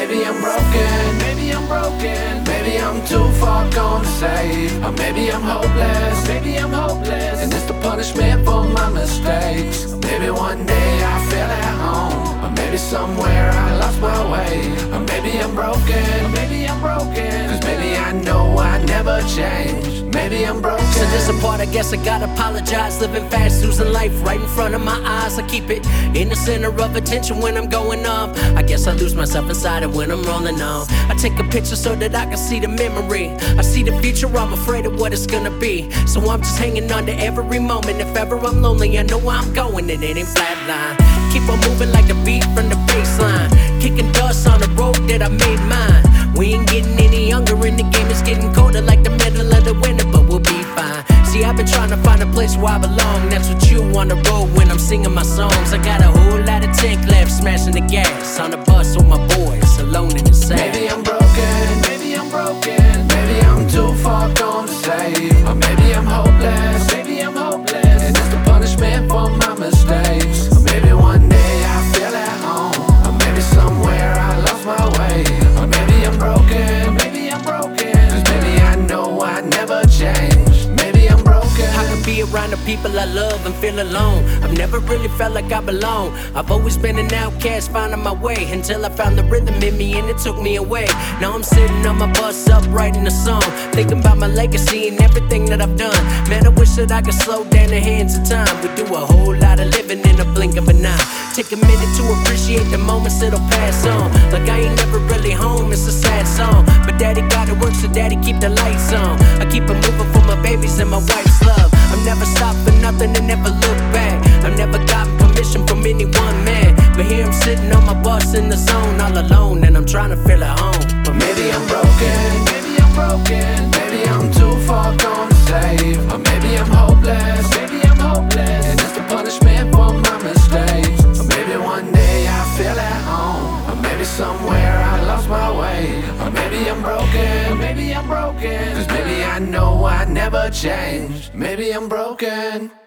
maybe I'm broken, maybe I'm broken. Maybe I'm too far gone to save. Or maybe I'm hopeless, maybe I'm hopeless. And it's the punishment for my mistakes. Maybe one day I feel at home. Or maybe somewhere I lost my way. Or maybe I'm broken, or maybe I'm broken. Cause maybe I know I never change. Maybe I'm broken. So this apart, I guess I gotta apologize. Living fast, losing life right in front of my eyes. I keep it in the center of attention when I'm going off. I guess I lose myself inside it when I'm rolling on. I take a picture so that I can see the memory. I see the future, I'm afraid of what it's gonna be. So I'm just hanging on to every moment. If ever I'm lonely, I know where I'm going and it ain't flatline. Keep on moving like the beat from the baseline. Kicking dust on the road that I made mine. We ain't getting any younger and the game is getting colder like the middle of the winter, but we'll be fine. See, I've been trying to find a place where I belong. That's what you on the road when I'm singing my songs. I got a whole lot of tank left, smashing the gas on the bus with my boys, alone in the sand. Maybe I'm broken, maybe I'm broken. Maybe I'm too far gone to save. Or maybe I'm hopeless, maybe I'm hopeless. And it's the punishment for my mistakes. Or maybe one day I feel at home. Or maybe somewhere I lost my way. Or maybe I'm broken, maybe I'm broken. Cause maybe I know I never change. Maybe I'm broken. I can be around the people I love and feel alone. I've never really felt like I belong. I've always been an outcast, finding my way until I found the rhythm in me and it took me away. Now I'm sitting on my bus up writing a song, thinking about my legacy and everything that I've done. Man, I wish that I could slow down the hands of time. We do a whole lot of living in a blink of an eye. Take a minute to appreciate the moments that'll pass on. Like I ain't never really home, it's a sad song. But daddy gotta work, so daddy keep the lights on. I keep it moving for my babies and my wife's love. I'm never stopped for nothing and never look back. I've never gotten permission from any one man. But here I'm sitting on my bus in the zone all alone, and I'm trying to feel at home. But maybe I'm broken, maybe I'm broken. Maybe I'm too far gone to save. Or maybe I'm hopeless, maybe I'm hopeless. And it's the punishment for my mistakes. Or maybe one day I feel at home. Or maybe somewhere I lost my way. Or maybe I'm broken, maybe I'm broken. Cause maybe I know I never change. Maybe I'm broken.